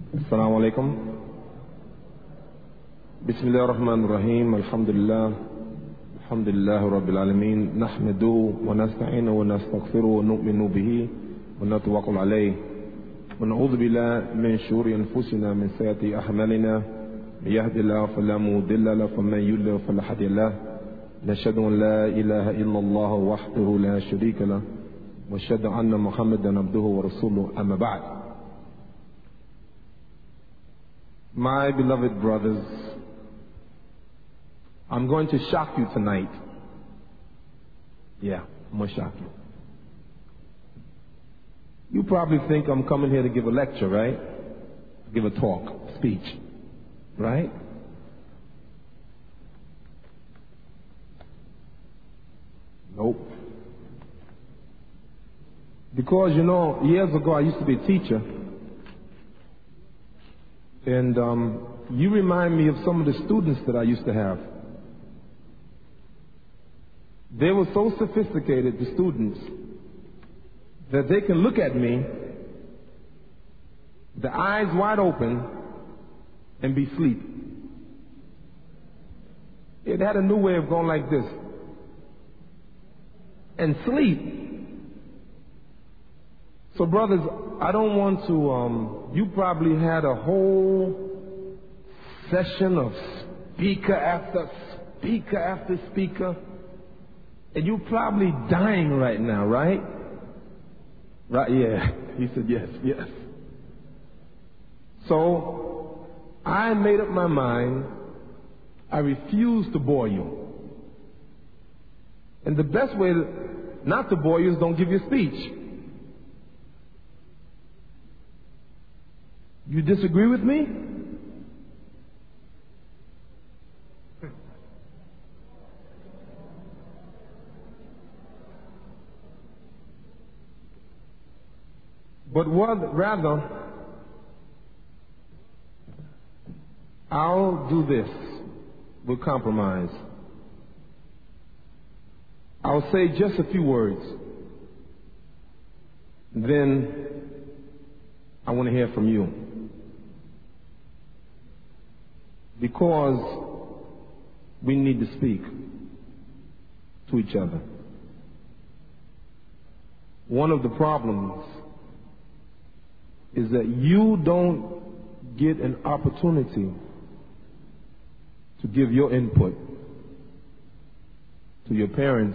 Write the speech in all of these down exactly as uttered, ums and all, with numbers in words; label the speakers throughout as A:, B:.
A: السلام عليكم. بسم الله الرحمن الرحيم. الحمد لله الحمد لله رب العالمين، نحمده ونستعينه ونستغفره ونؤمن به ونتوكل عليه ونعوذ بالله من شرور انفسنا من سيئات اعمالنا، من يهد الله فلا مضل له ومن يضلل فلا هادي له. نشهد ان لا اله الا الله وحده لا شريك له واشهد ان محمدا عبده ورسوله. اما بعد. My beloved brothers, I'm going to shock you tonight. Yeah, I'm going to shock you. You probably think I'm coming here to give a lecture, right? Give a talk, speech, right? Nope. Because, you know, years ago I used to be a teacher. And um, you remind me of some of the students that I used to have. They were so sophisticated, the students, that they can look at me, the eyes wide open, and be asleep. It had a new way of going like this. And sleep. So brothers, I don't want to, um, you probably had a whole session of speaker after speaker after speaker, and you're probably dying right now, right? Right, yeah. He said yes, yes. So, I made up my mind, I refuse to bore you. And the best way to, not to bore you is don't give you a speech. You disagree with me? But what, rather, I'll do this. We'll compromise. I'll say just a few words. Then I want to hear from you. Because we need to speak to each other. One of the problems is that you don't get an opportunity to give your input to your parents,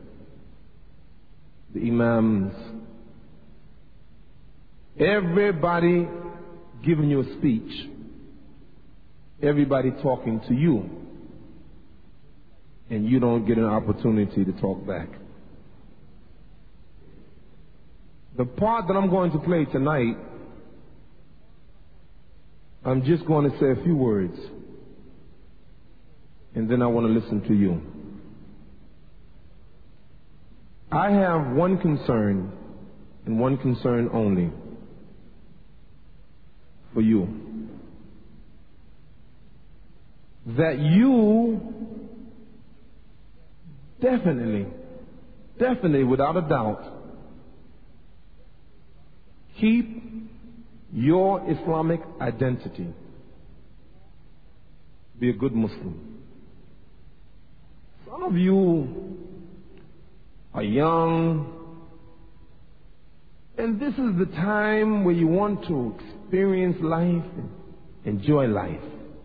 A: the imams, everybody giving you a speech, everybody talking to you, and you don't get an opportunity to talk back. The part that I'm going to play tonight, I'm just going to say a few words, and then I want to listen to you. I have one concern, and one concern only, for you. That you definitely, definitely, without a doubt, keep your Islamic identity. Be a good Muslim. Some of you are young, and this is the time where you want to experience life and enjoy life.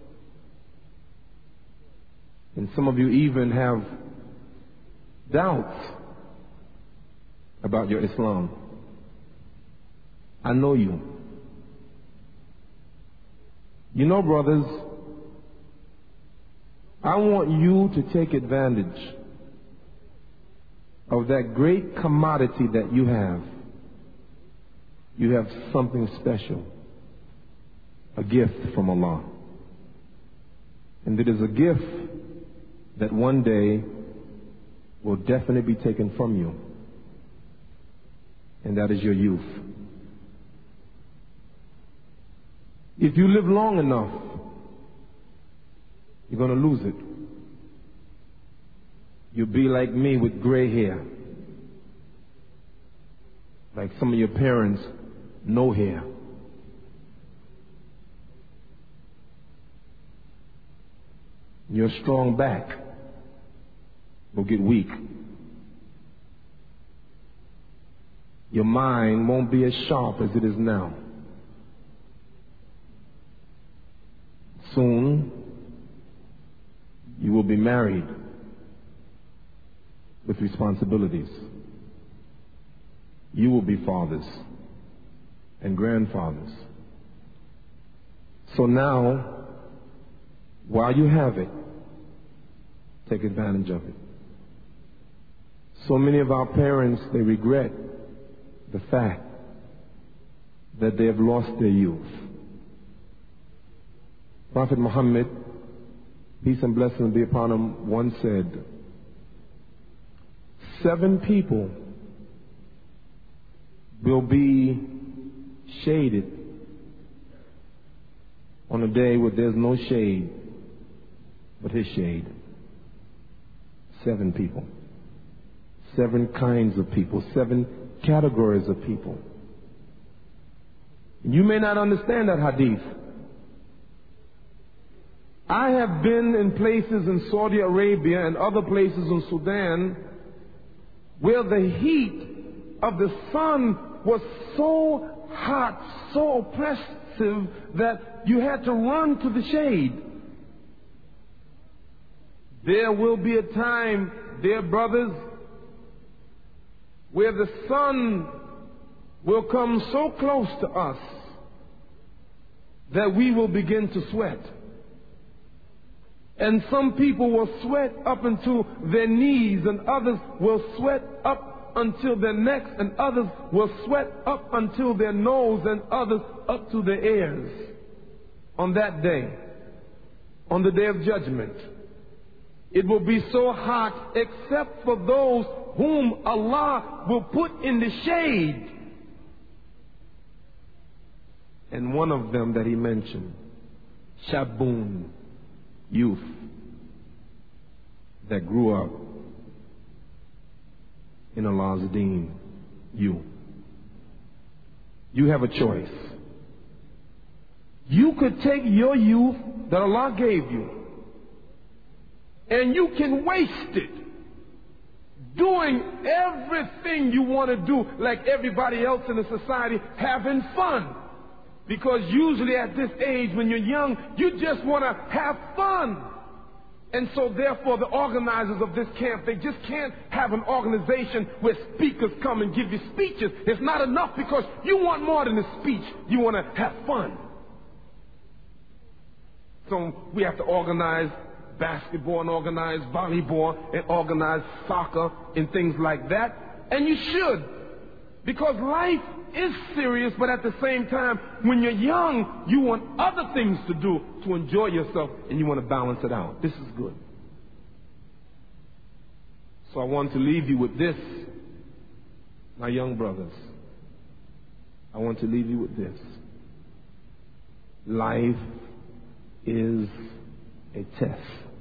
A: And some of you even have doubts about your Islam. I know you. You know, brothers, I want you to take advantage of that great commodity that you have. You have something special, a gift from Allah. And it is a gift that one day will definitely be taken from you. And that is your youth. If you live long enough, you're going to lose it. You'll be like me with gray hair. Like some of your parents, no hair. Your strong back will get weak. Your mind won't be as sharp as it is now. Soon, you will be married with responsibilities. You will be fathers and grandfathers. So now, while you have it, take advantage of it. So many of our parents, they regret the fact that they have lost their youth. Prophet Muhammad, peace and blessings be upon him, once said, seven people will be shaded on a day where there's no shade but his shade. Seven people. Seven kinds of people. Seven categories of people. You may not understand that hadith. I have been in places in Saudi Arabia and other places in Sudan where the heat of the sun was so hot, so oppressive that you had to run to the shade. There will be a time, dear brothers, where the sun will come so close to us that we will begin to sweat. And some people will sweat up until their knees, and others will sweat up until their necks, and others will sweat up until their nose, and others up to their ears. On that day, on the day of judgment, it will be so hot except for those whom Allah will put in the shade. And one of them that he mentioned, Shabun, youth that grew up in Allah's deen, you. You have a choice. You could take your youth that Allah gave you and you can waste it doing everything you want to do like everybody else in the society, having fun. Because usually at this age, when you're young, you just want to have fun. And so therefore the organizers of this camp, they just can't have an organization where speakers come and give you speeches. It's not enough because you want more than a speech. You want to have fun. So we have to organize basketball and organize volleyball and organize soccer and things like that. And you should. Because life is serious, but at the same time, when you're young, you want other things to do to enjoy yourself, and you want to balance it out. This is good. So I want to leave you with this, my young brothers. I want to leave you with this. Life is a test.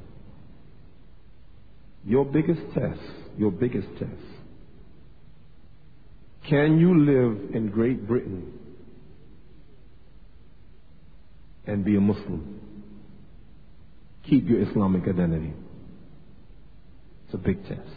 A: Your biggest test, your biggest test. Can you live in Great Britain and be a Muslim? Keep your Islamic identity. It's a big test.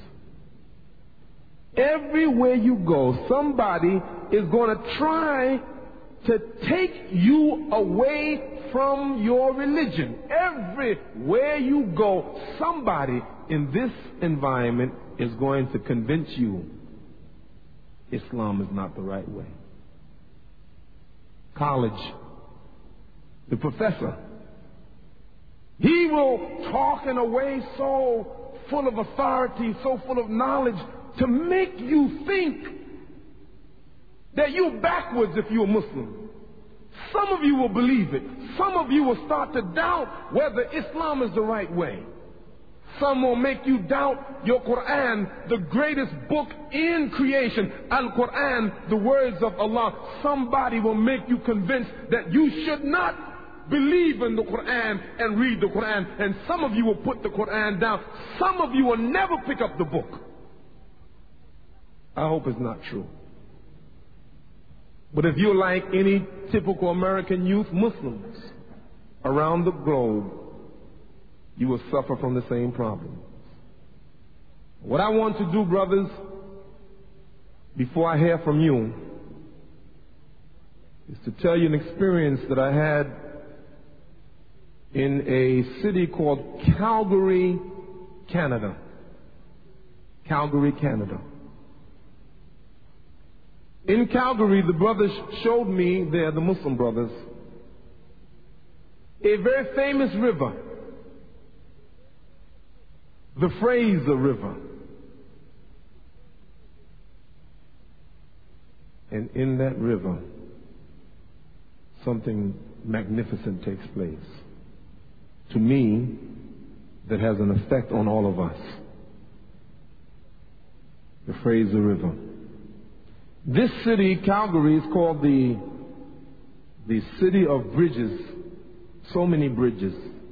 A: Everywhere you go, somebody is going to try to take you away from your religion. Everywhere you go, somebody in this environment is going to convince you Islam is not the right way. College, the professor, he will talk in a way so full of authority, so full of knowledge, to make you think that you're backwards if you're a Muslim. Some of you will believe it. Some of you will start to doubt whether Islam is the right way. Some will make you doubt your Quran, the greatest book in creation, Al-Quran, the words of Allah. Somebody will make you convinced that you should not believe in the Quran and read the Quran. And some of you will put the Quran down. Some of you will never pick up the book. I hope it's not true. But if you're like any typical American youth, Muslims around the globe, you will suffer from the same problem. What I want to do, brothers, before I hear from you, is to tell you an experience that I had in a city called Calgary, Canada. Calgary, Canada. In Calgary, the brothers showed me there, the Muslim brothers, a very famous river, the Fraser River. And in that river, something magnificent takes place. To me, that has an effect on all of us. The Fraser River. This city, Calgary, is called the, the city of bridges. So many bridges.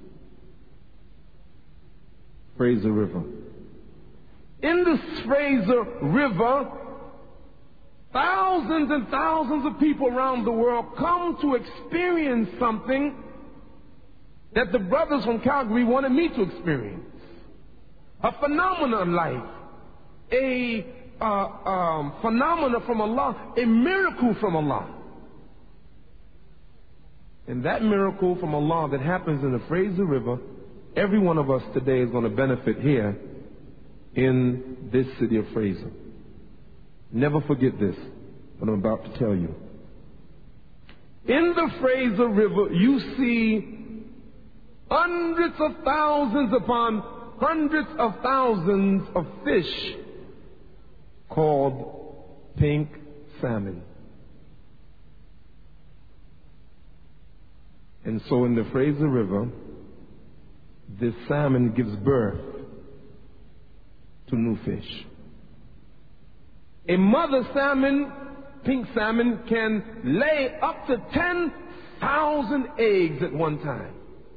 A: Fraser River. In the Fraser River, thousands and thousands of people around the world come to experience something that the brothers from Calgary wanted me to experience. A phenomenon of life. A uh, um, phenomenon from Allah. A miracle from Allah. And that miracle from Allah that happens in the Fraser River, every one of us today is going to benefit here in this city of Fraser. Never forget this, what I'm about to tell you. In the Fraser River, you see hundreds of thousands upon hundreds of thousands of fish called pink salmon. And so in the Fraser River, this salmon gives birth to new fish. A mother salmon, pink salmon, can lay up to ten thousand eggs at one time.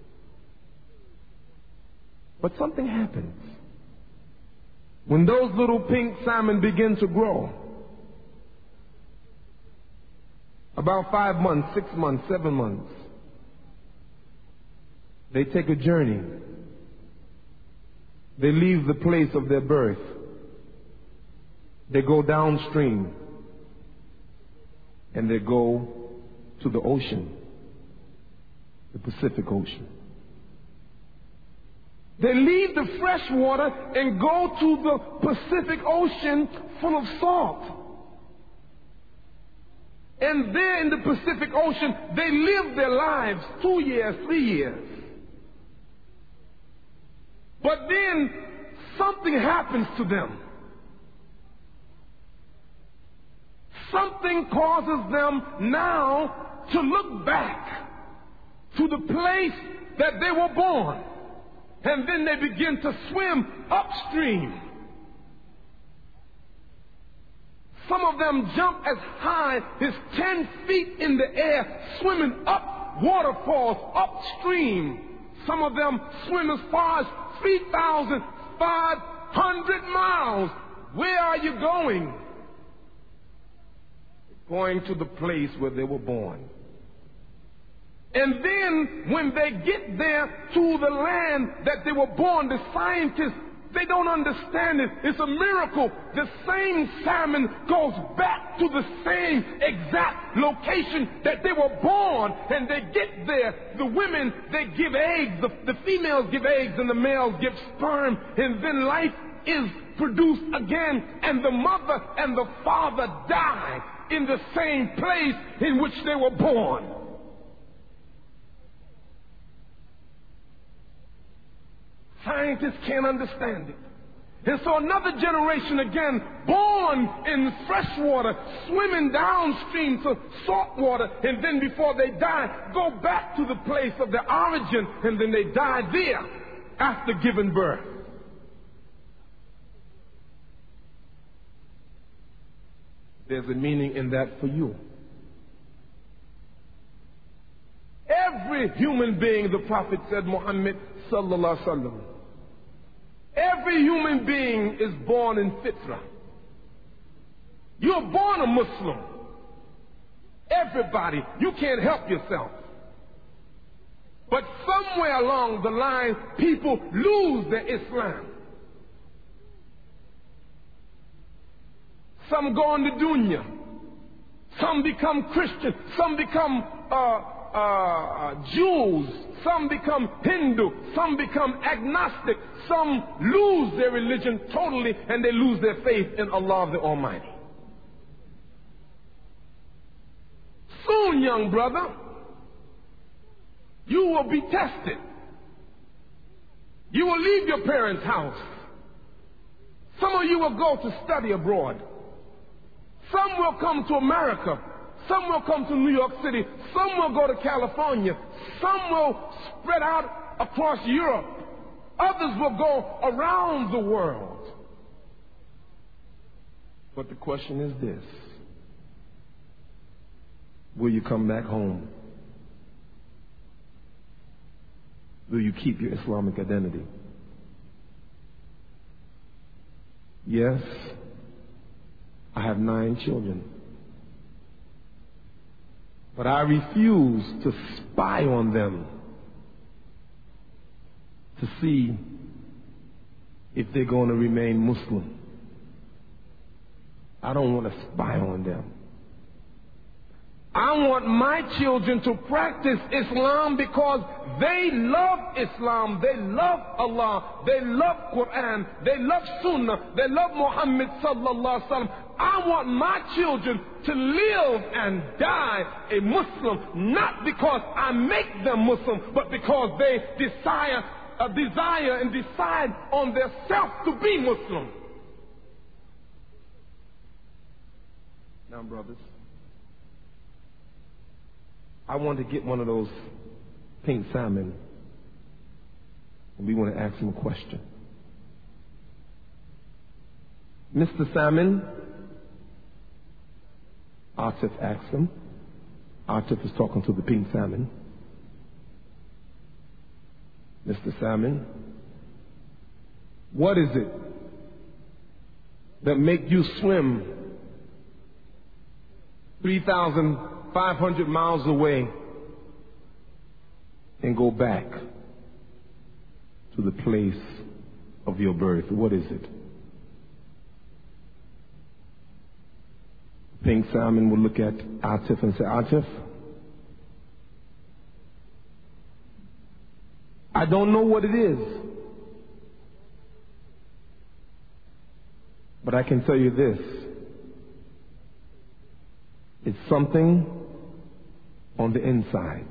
A: But something happens. When those little pink salmon begin to grow, about five months, six months, seven months, they take a journey. They leave the place of their birth. They go downstream. And they go to the ocean, the Pacific Ocean. They leave the fresh water and go to the Pacific Ocean full of salt. And there in the Pacific Ocean, they live their lives two years, three years. But then something happens to them. Something causes them now to look back to the place that they were born. And then they begin to swim upstream. Some of them jump as high as ten feet in the air, swimming up waterfalls upstream. Some of them swim as far as three thousand five hundred miles. Where are you going? Going to the place where they were born. And then when they get there to the land that they were born, the scientists, they don't understand it. It's a miracle. The same salmon goes back to the same exact location that they were born. And they get there. The women, they give eggs. The, the females give eggs and the males give sperm. And then life is produced again. And the mother and the father die in the same place in which they were born. Scientists can't understand it. And so another generation again, born in fresh water, swimming downstream to salt water, and then before they die, go back to the place of their origin, and then they die there after giving birth. There's a meaning in that for you. Every human being, the Prophet said, Muhammad sallallahu alaihi wasallam, every human being is born in fitrah. You're born a Muslim. Everybody. You can't help yourself. But somewhere along the line, people lose their Islam. Some go on the dunya. Some become Christian. Some become uh, uh, Jews. Some become Hindu. Some become agnostic. Some lose their religion totally, and they lose their faith in Allah the Almighty. Soon, young brother, you will be tested. You will leave your parents' house. Some of you will go to study abroad. Some will come to America. Some will come to New York City. Some will go to California. Some will spread out across Europe. Others will go around the world. But the question is this: will you come back home? Will you keep your Islamic identity? Yes, I have nine children. But I refuse to spy on them to see if they're going to remain Muslim. I don't want to spy on them. I want my children to practice Islam because they love Islam, they love Allah, they love Quran, they love Sunnah, they love Muhammad sallallahu alaihi wasallam. I want my children to live and die a Muslim, not because I make them Muslim, but because they desire, uh, desire and decide on their self to be Muslim. Now, brothers, I want to get one of those pink salmon, and we want to ask him a question. Mister Salmon, Atif asked him. Atif is talking to the pink salmon. Mister Salmon, what is it that make you swim three thousand five hundred miles away and go back to the place of your birth? What is it? Pink Salmon will look at Atif and say, Atif, I don't know what it is, but I can tell you this: it's something on the inside.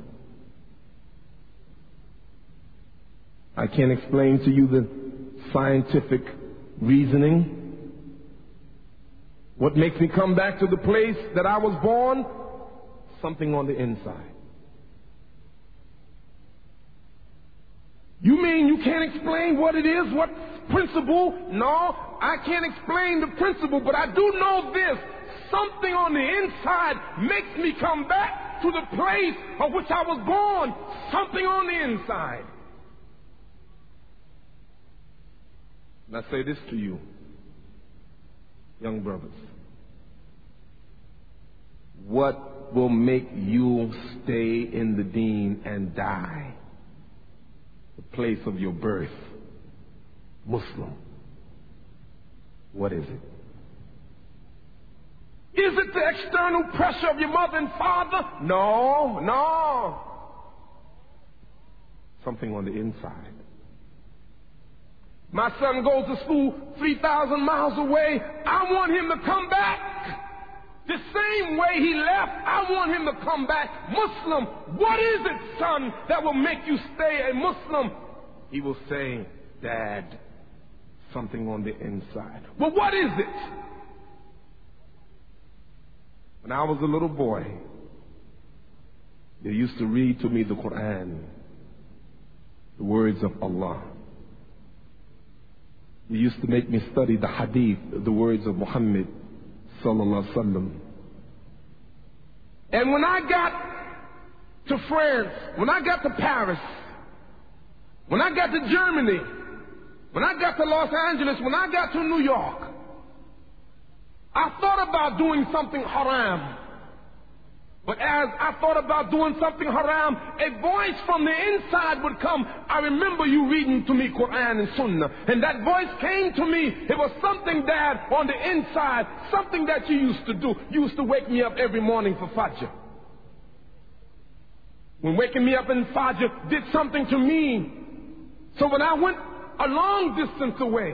A: I can't explain to you the scientific reasoning. What makes me come back to the place that I was born? Something on the inside. You mean you can't explain what it is, what principle? No, I can't explain the principle, but I do know this: something on the inside makes me come back to the place of which I was born. Something on the inside. And I say this to you, young brothers: what will make you stay in the deen and die? The place of your birth, Muslim. What is it? Is it the external pressure of your mother and father? No, no. Something on the inside. My son goes to school three thousand miles away. I want him to come back. The same way he left, I want him to come back Muslim. What is it, son, that will make you stay a Muslim? He will say, Dad, something on the inside. Well, what is it? When I was a little boy, they used to read to me the Quran, the words of Allah. They used to make me study the Hadith, the words of Muhammad sallallahu alaihi wasallam. And when I got to France, when I got to Paris, when I got to Germany, when I got to Los Angeles, when I got to New York, I thought about doing something haram. But as I thought about doing something haram, a voice from the inside would come. I remember you reading to me Quran and Sunnah. And that voice came to me. It was something, Dad, on the inside. Something that you used to do. You used to wake me up every morning for Fajr. When waking me up in Fajr did something to me. So when I went a long distance away,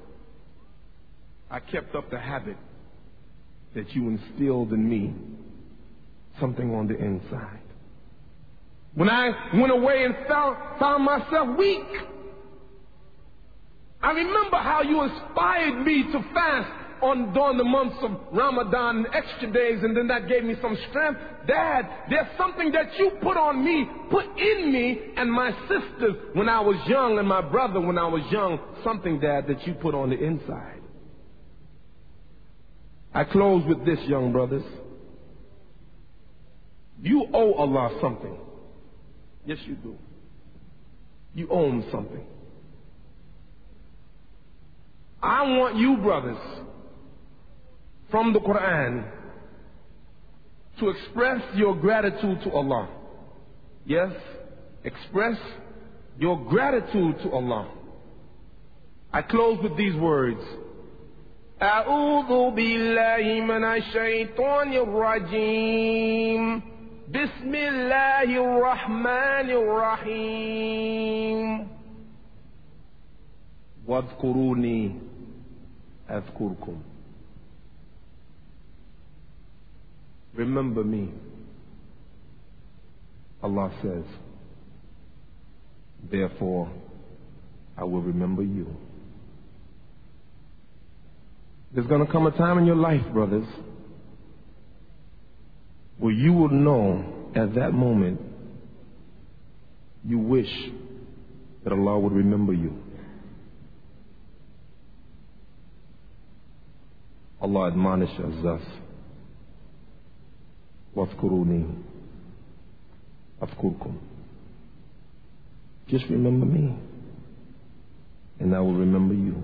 A: I kept up the habit that you instilled in me. Something on the inside. When I went away and found, found myself weak, I remember how you inspired me to fast on during the months of Ramadan and extra days, and then that gave me some strength. Dad, there's something that you put on me, put in me and my sisters when I was young, and my brother when I was young. Something, Dad, that you put on the inside. I close with this, young brothers. You owe Allah something. Yes, you do. You owe Him something. I want you, brothers, from the Quran, to express your gratitude to Allah. Yes, express your gratitude to Allah. I close with these words. أعوذ بالله من الشيطان الرجيم. بسم الله الرحمن الرحيم. واذكروني أذكركم. Remember me. Allah says, therefore I will remember you. There's going to come a time in your life, brothers, where you will know at that moment you wish that Allah would remember you. Allah admonishes us. وَاذْكُرُونِي أَذْكُرْكُمْ. Just remember me, and I will remember you.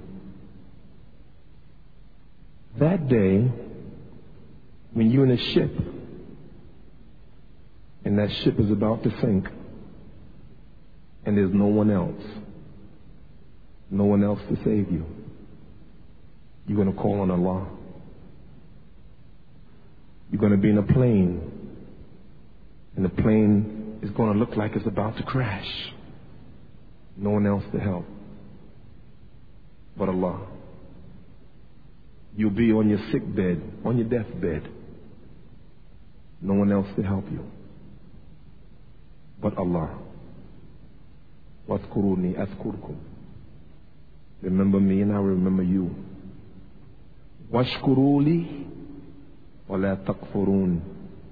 A: That day, when you're in a ship, and that ship is about to sink, and there's no one else, no one else to save you, you're going to call on Allah. You're going to be in a plane, and the plane is going to look like it's about to crash. No one else to help but Allah. You'll be on your sick bed, on your deathbed. No one else to help you but Allah. وَاذْكُرُونِي أَذْكُرْكُمْ. Remember me and I will remember you. وَاشْكُرُوا لِي وَلَا تَكْفُرُونَ.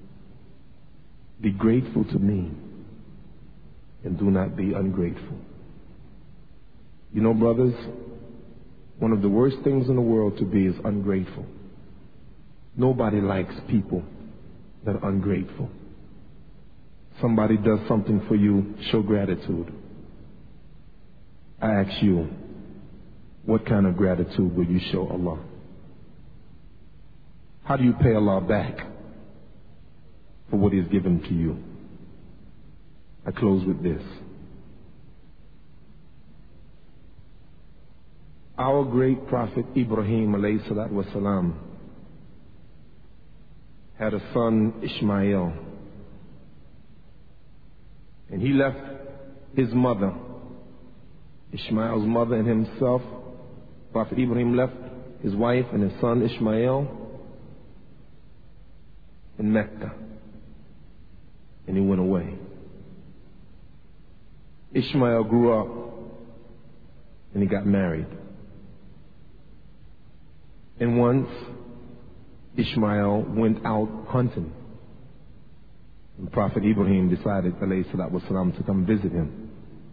A: Be grateful to me and do not be ungrateful. You know, brothers, one of the worst things in the world to be is ungrateful. Nobody likes people that are ungrateful. Somebody does something for you, show gratitude. I ask you, what kind of gratitude will you show Allah? How do you pay Allah back for what He's given to you? I close with this. Our great prophet Ibrahim alayhi salatu wasalam had a son, Ishmael. And he left his mother, Ishmael's mother, and himself. Prophet Ibrahim left his wife and his son Ishmael in Mecca. And he went away. Ishmael grew up and he got married. And once Ishmael went out hunting. And Prophet Ibrahim decided, alayhi salatu wasalam, to come visit him.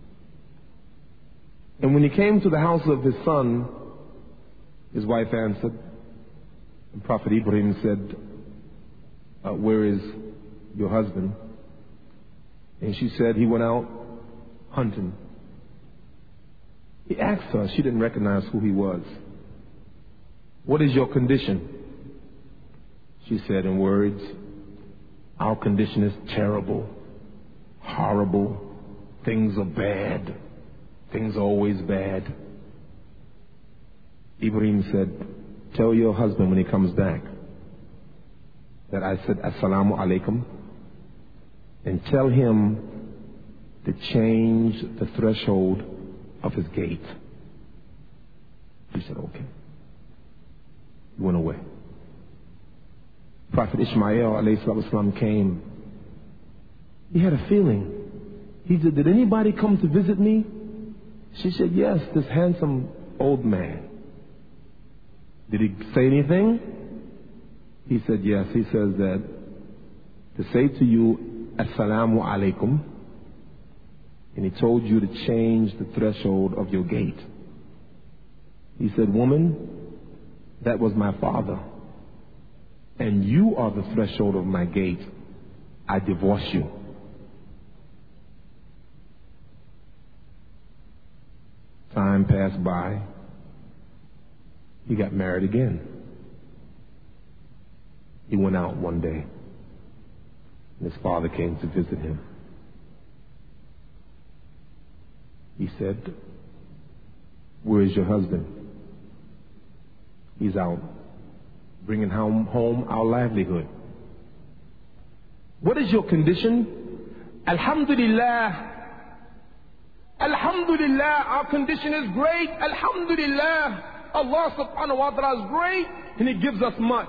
A: And when he came to the house of his son, his wife answered, and Prophet Ibrahim said, uh, where is your husband? And she said, he went out hunting. He asked her, she didn't recognize who he was. What is your condition? She said in words, Our condition is terrible, horrible. Things are bad. Things are always bad. Ibrahim said, tell your husband when he comes back that I said Assalamu alaikum, and tell him to change the threshold of his gate. He said, okay. He went away. Prophet Ishmael alayhi salatu wasalam came. He had a feeling. He said, did anybody come to visit me? She said, yes, this handsome old man. Did he say anything? He said, yes. He says that to say to you, Assalamu alaikum, and he told you to change the threshold of your gate. He said, woman, that was my father, and you are the threshold of my gate. I divorce you. Time passed by. He got married again. He went out one day, and his father came to visit him. He said, where is your husband? He's out bringing home, home our livelihood. What is your condition? Alhamdulillah. Alhamdulillah, our condition is great. Alhamdulillah. Allah subhanahu wa ta'ala is great, and He gives us much.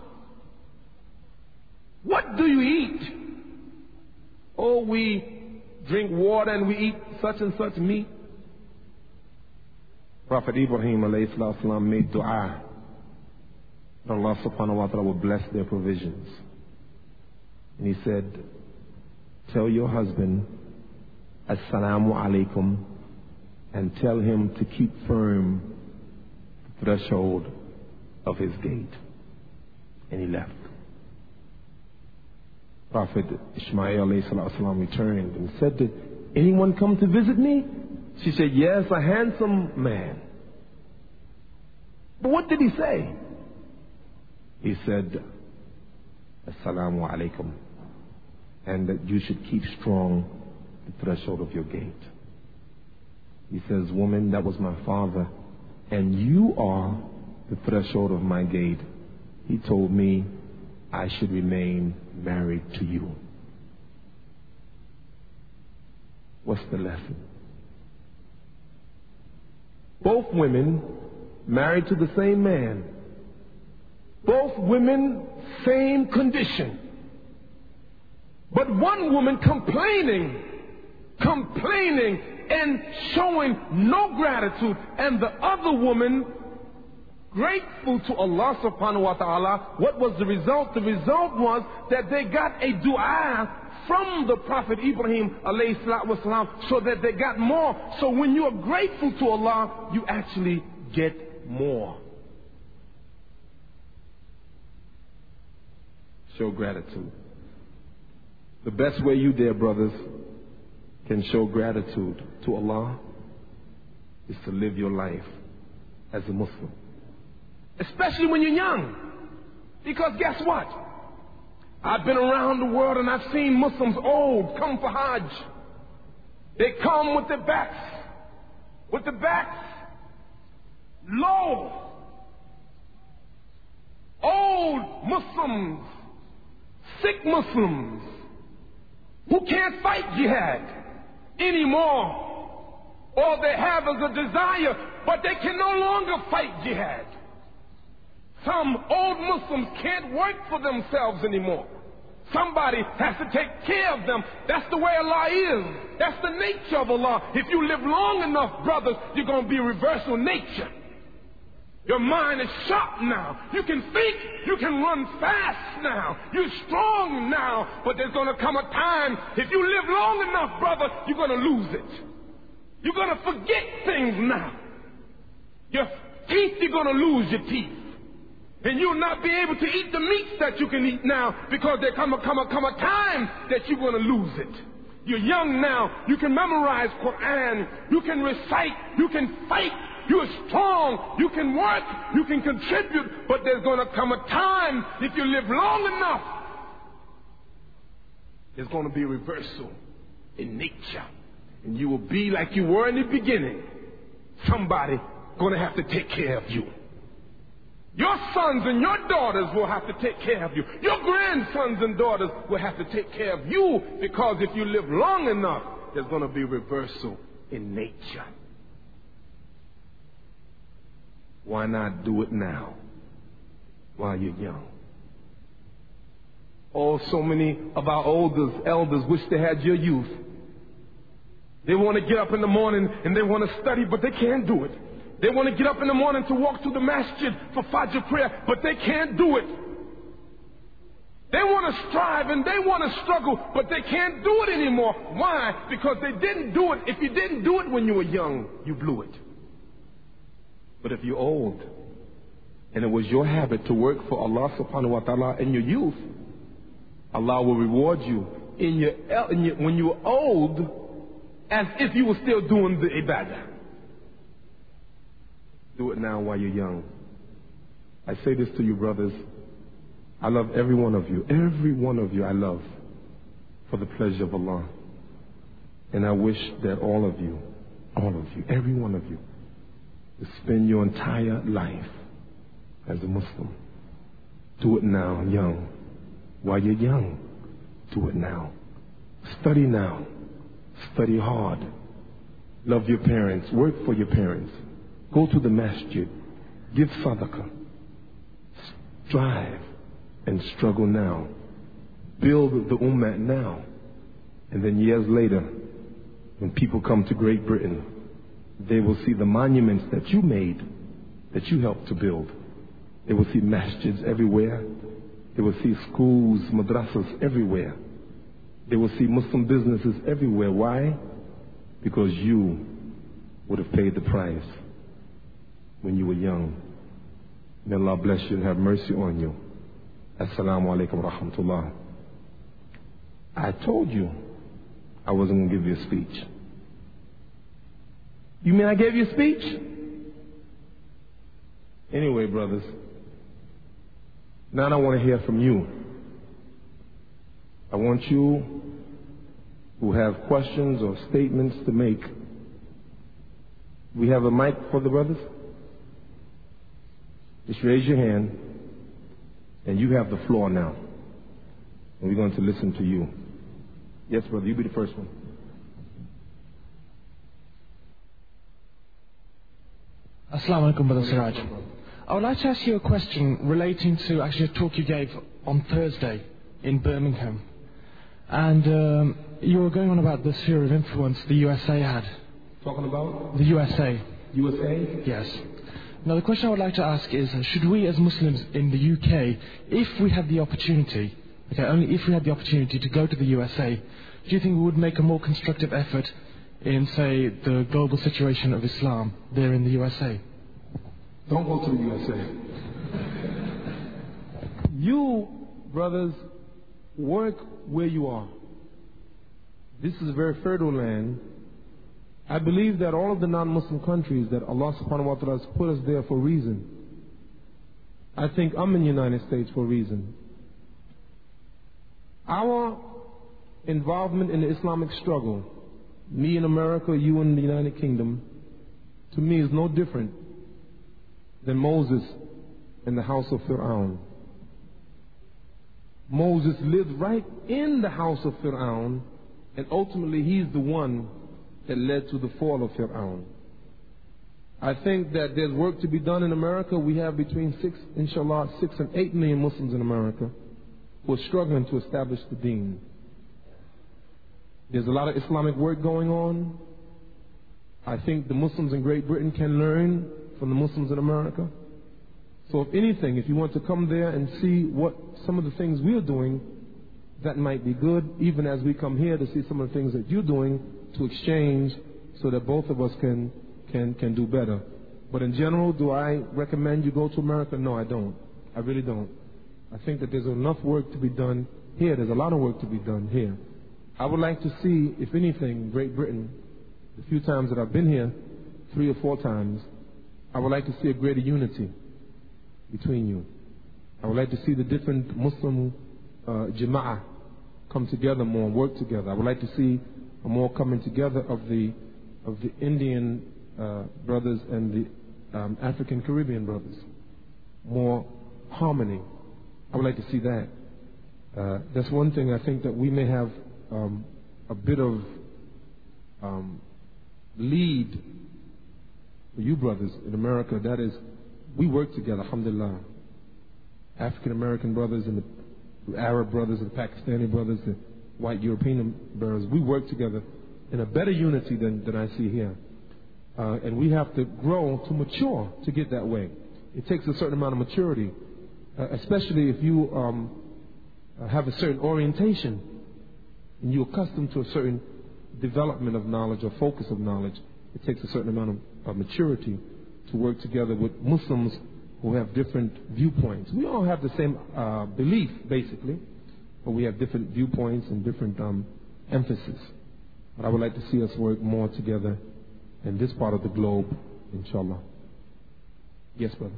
A: What do you eat? Oh, we drink water and we eat such and such meat. Prophet Ibrahim alayhi salatu made dua. Allah subhanahu wa ta'ala will bless their provisions. And he said, tell your husband, Assalamu alaikum, and tell him to keep firm the threshold of his gate. And he left. Prophet Ishmael alayhi salatu returned and said, did anyone come to visit me? She said, yes, a handsome man. But what did he say? He said, Assalamu alaikum, and that you should keep strong the threshold of your gate. He says, woman, that was my father, and you are the threshold of my gate. He told me I should remain married to you. What's the lesson? Both women married to the same man. Both women, same condition. But one woman complaining, complaining and showing no gratitude, and the other woman grateful to Allah subhanahu wa ta'ala. What was the result? The result was that they got a dua from the Prophet Ibrahim alayhi salatu wasalam, so that they got more. So when you are grateful to Allah, you actually get more. Show gratitude. The best way you, dear brothers, can show gratitude to Allah is to live your life as a Muslim. Especially when you're young. Because guess what? I've been around the world and I've seen Muslims old come for Hajj. They come with their backs, with the backs low. Old Muslims, sick Muslims, who can't fight jihad anymore. All they have is a desire, but they can no longer fight jihad. Some old Muslims can't work for themselves anymore. Somebody has to take care of them. That's the way Allah is. That's the nature of Allah. If you live long enough, brothers, you're going to be reversal nature. Your mind is sharp now. You can think. You can run fast now. You're strong now. But there's going to come a time, if you live long enough, brother, you're going to lose it. You're going to forget things now. Your teeth, you're going to lose your teeth. And you'll not be able to eat the meats that you can eat now, because there come a, come a, come a time that you're going to lose it. You're young now. You can memorize Quran. You can recite. You can fight. You're strong. You can work. You can contribute. But there's going to come a time, if you live long enough, There's going to be a reversal in nature. And you will be like you were in the beginning. Somebody going to have to take care of you. Your sons and your daughters will have to take care of you. Your grandsons and daughters will have to take care of you, because if you live long enough, there's going to be a reversal in nature. Why not do it now while you're young? Oh, so many of our elders, elders wish they had your youth. They want to get up in the morning and they want to study, but they can't do it. They want to get up in the morning to walk to the masjid for Fajr prayer, but they can't do it. They want to strive and they want to struggle, but they can't do it anymore. Why? Because they didn't do it. If you didn't do it when you were young, you blew it. But if you're old and it was your habit to work for Allah subhanahu wa ta'ala in your youth, Allah will reward you in your, in your, when you were old, as if you were still doing the ibadah. Do it now while you're young. I say this to you, brothers. I love every one of you. Every one of you I love for the pleasure of Allah. And I wish that all of you, all of you, every one of you, to spend your entire life as a Muslim. Do it now, young. While you're young, do it now. Study now. Study hard. Love your parents. Work for your parents. Go to the masjid. Give sadaqah. Strive and struggle now. Build the ummah now. And then years later, when people come to Great Britain, they will see the monuments that you made, that you helped to build. They will see masjids everywhere. They will see schools, madrasas everywhere. They will see Muslim businesses everywhere. Why? Because you would have paid the price when you were young. May Allah bless you and have mercy on you. Assalamu alaikum wa rahmatullah. I told you I wasn't going to give you a speech. You mean I gave you a speech? Anyway, brothers, now I want to hear from you. I want you who have questions or statements to make. We have a mic for the brothers? Just raise your hand, and you have the floor now. And we're going to listen to you. Yes, brother, you be the first one.
B: Assalamu alaikum, Brother Siraj. I would like to ask you a question relating to actually a talk you gave on Thursday in Birmingham. And um, you were going on about the sphere of influence the U S A had.
A: Talking about?
B: The U S A.
A: U S A?
B: Yes. Now the question I would like to ask is, should we as Muslims in the U K, if we had the opportunity, okay, only if we had the opportunity to go to the U S A, do you think we would make a more constructive effort in, say, the global situation of Islam there in the U S A?
A: Don't go to the U S A. You, brothers, work where you are. This is a very fertile land. I believe that all of the non-Muslim countries, that Allah subhanahu wa ta'ala has put us there for a reason. I think I'm in the United States for a reason. Our involvement in the Islamic struggle, me in America, you in the United Kingdom, to me is no different than Moses in the house of Fir'aun. Moses lived right in the house of Fir'aun, and ultimately he's the one that led to the fall of Fir'aun. I think that there's work to be done in America. We have between six, inshallah, six and eight million Muslims in America who are struggling to establish the deen. There's a lot of Islamic work going on. I think the Muslims in Great Britain can learn from the Muslims in America. So if anything, if you want to come there and see what some of the things we're doing, that might be good, even as we come here to see some of the things that you're doing, to exchange so that both of us can, can, can do better. But in general, do I recommend you go to America? No, I don't. I really don't. I think that there's enough work to be done here. There's a lot of work to be done here. I would like to see, if anything, Great Britain, the few times that I've been here, three or four times, I would like to see a greater unity between you. I would like to see the different Muslim uh, jama'ah come together more and work together. I would like to see a more coming together of the of the Indian uh, brothers and the um, African Caribbean brothers. More harmony. I would like to see that. Uh, that's one thing I think that we may have um, a bit of um, lead for you brothers in America. That is, we work together, alhamdulillah. African American brothers and the Arab brothers and the Pakistani brothers, the white European brothers, we work together in a better unity than, than I see here. Uh, and we have to grow to mature to get that way. It takes a certain amount of maturity, uh, especially if you um, uh, have a certain orientation and you're accustomed to a certain development of knowledge or focus of knowledge. It takes a certain amount of, of maturity to work together with Muslims who have different viewpoints. We all have the same uh, belief, basically, but we have different viewpoints and different um, emphasis. But I would like to see us work more together in this part of the globe, inshallah. Yes, brother.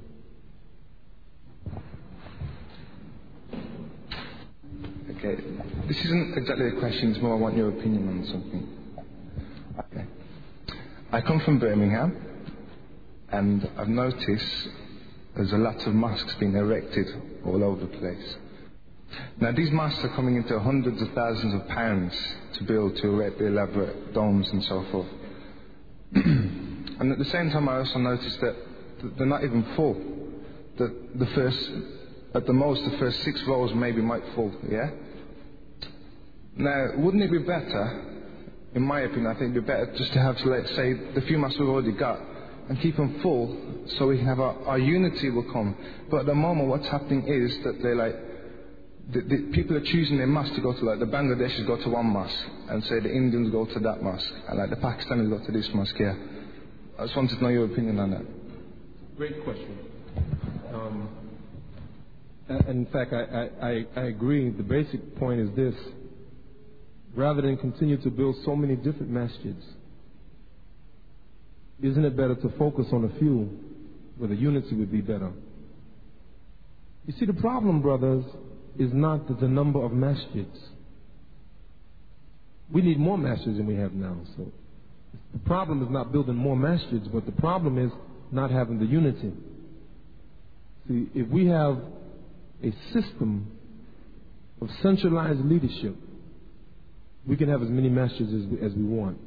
C: Okay, this isn't exactly a question, it's more I want your opinion on something. Okay. I come from Birmingham, and I've noticed there's a lot of mosques being erected all over the place. Now these mosques are coming into hundreds of thousands of pounds to build, to erect the elaborate domes and so forth. And at the same time I also noticed that they're not even full. That the first, at the most, the first six rows maybe might full, yeah? Now, wouldn't it be better, in my opinion, I think it'd be better just to have, let's say, the few mosques we've already got, and keep them full, so we can have our, our unity will come. But at the moment, what's happening is that they're like, the, the people are choosing their mosque to go to, like the Bangladeshis go to one mosque, and say the Indians go to that mosque, and like the Pakistanis go to this mosque here. I just wanted to know your opinion on that.
A: Great question. Um, in fact, I, I, I agree. The basic point is this. Rather than continue to build so many different masjids, isn't it better to focus on a few where the unity would be better? You see, the problem, brothers, is not the, the number of masjids. We need more masjids than we have now. So the problem is not building more masjids, but the problem is not having the unity. See, if we have a system of centralized leadership, we can have as many masjids as we, as we want.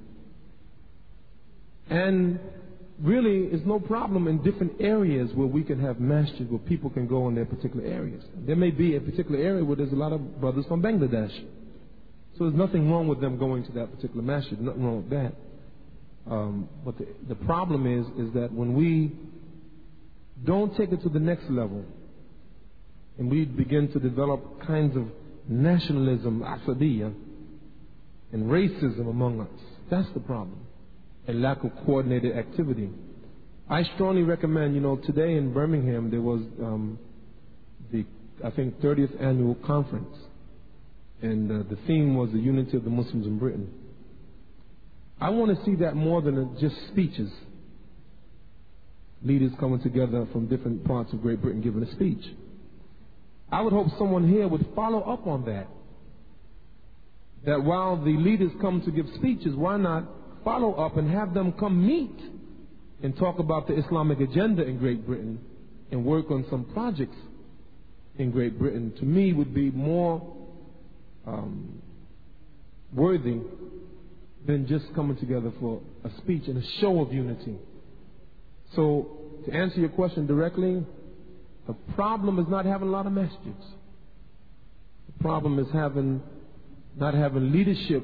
A: And really, it's no problem in different areas where we can have masjids where people can go in their particular areas. There may be a particular area where there's a lot of brothers from Bangladesh. So there's nothing wrong with them going to that particular masjid, nothing wrong with that. Um, but the, the problem is, is that when we don't take it to the next level and we begin to develop kinds of nationalism, asabiyya, and racism among us, that's the problem. A lack of coordinated activity. I strongly recommend, you know, today in Birmingham there was um, the, I think, thirtieth annual conference, and uh, the theme was the unity of the Muslims in Britain. I want to see that more than just speeches. Leaders coming together from different parts of Great Britain giving a speech. I would hope someone here would follow up on that. That while the leaders come to give speeches, why not follow up and have them come meet and talk about the Islamic agenda in Great Britain and work on some projects in Great Britain? To me, would be more um, worthy than just coming together for a speech and a show of unity. So, to answer your question directly, the problem is not having a lot of masjids. The problem is having not having leadership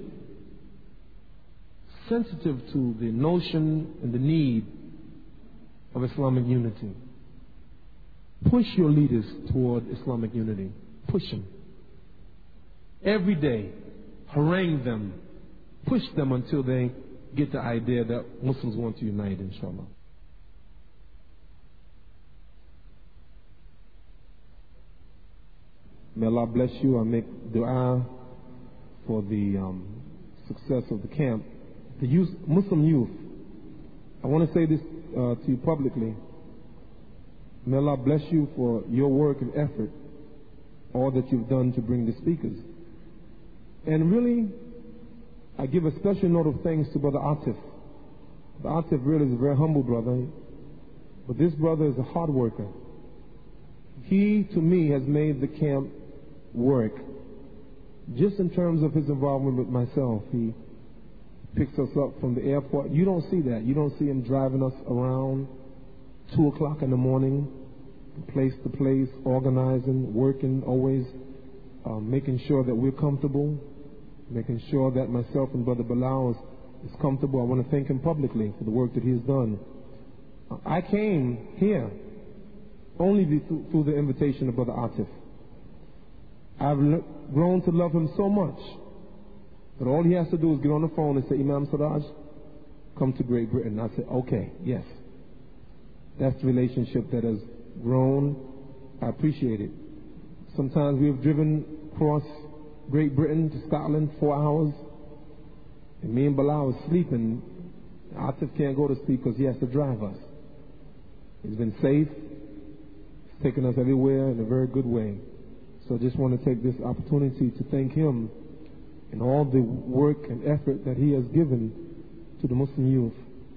A: sensitive to the notion and the need of Islamic unity. Push your leaders toward Islamic unity. Push them. Every day, harangue them. Push them until they get the idea that Muslims want to unite, inshallah. May Allah bless you. I make dua for the um, success of the camp. The youth, Muslim youth, I want to say this uh, to you publicly. May Allah bless you for your work and effort, all that you've done to bring the speakers. And really, I give a special note of thanks to Brother Atif. Brother Atif really is a very humble brother, but this brother is a hard worker. He, to me, has made the camp work. Just in terms of his involvement with myself, he picks us up from the airport. You don't see that. You don't see him driving us around two o'clock in the morning, place to place, organizing, working, always um, making sure that we're comfortable, making sure that myself and Brother Bilal is, is comfortable. I want to thank him publicly for the work that he has done. I came here only through, through the invitation of Brother Atif. I've le- grown to love him so much that all he has to do is get on the phone and say, Imam Siraj, come to Great Britain. I said, okay, yes. That's the relationship that has grown. I appreciate it. Sometimes we have driven across Great Britain to Scotland four hours, and me and Bilal was sleeping. Atif can't go to sleep because he has to drive us. He's been safe. He's taken us everywhere in a very good way. So I just want to take this opportunity to thank him and all the work and effort that he has given to the Muslim youth,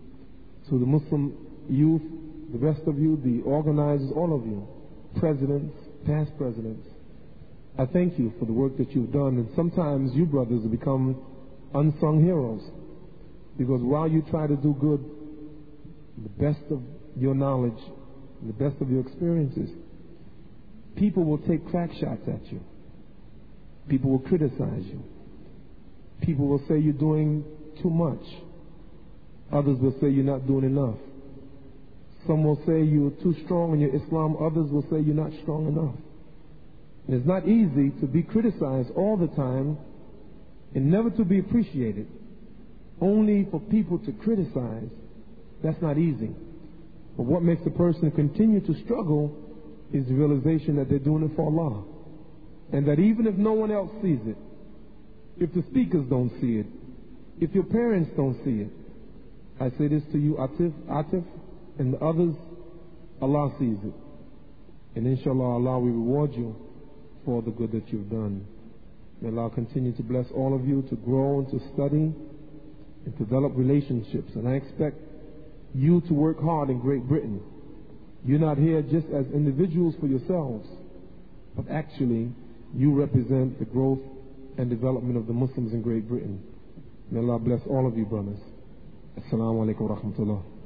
A: to the Muslim youth, the rest of you, the organizers, all of you, presidents, past presidents. I thank you for the work that you've done. And sometimes you brothers have become unsung heroes, because while you try to do good, the best of your knowledge, the best of your experiences, people will take crack shots at you. People will criticize you. People will say you're doing too much. Others will say you're not doing enough. Some will say you're too strong in your Islam. Others will say you're not strong enough. And it's not easy to be criticized all the time and never to be appreciated. Only for people to criticize, that's not easy. But what makes a person continue to struggle is the realization that they're doing it for Allah. And that even if no one else sees it, if the speakers don't see it, if your parents don't see it, I say this to you, Atif, Atif, and the others, Allah sees it. And inshallah, Allah will reward you for the good that you've done. May Allah continue to bless all of you to grow and to study and develop relationships. And I expect you to work hard in Great Britain. You're not here just as individuals for yourselves, but actually you represent the growth and development of the Muslims in Great Britain. May Allah bless all of you, brothers. Assalamu alaikum wa rahmatullah.